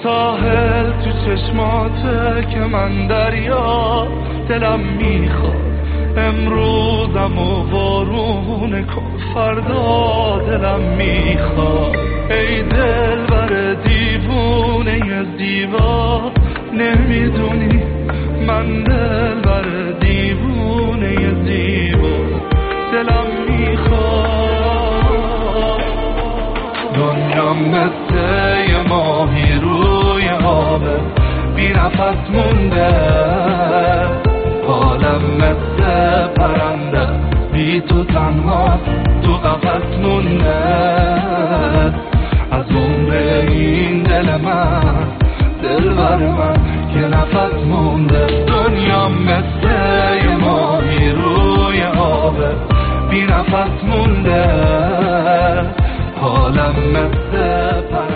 ساحل تو چشماته که من دریا، دلم میخواد امروزم و بارون کن فردا دلم میخواد. ای دل بر دیوونه زیبا، نمیدونی من دل بر دیوونه زیبا دلم میخواد. دنیا مثل یه ماهی روی آبه بی نفس مونده، حالم مثل پرنده بی تو تنها تو قفس مونده. از عمر این دل من، دل بر من که نفس مونده. دنیا مثل یه ماهی روی آبه بی نفس مونده، حالم مثل